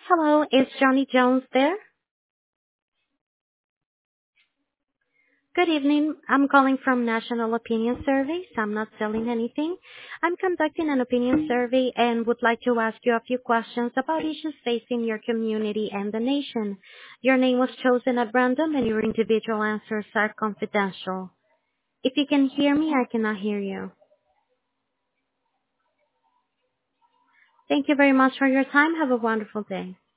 Hello, is Johnny Jones there? Good evening. I'm calling from National Opinion Survey. I'm not selling anything. I'm conducting an opinion survey and would like to ask you a few questions about issues facing your community and the nation. Your name was chosen at random and your individual answers are confidential. If you can hear me, I cannot hear you. Thank you very much for your time. Have a wonderful day.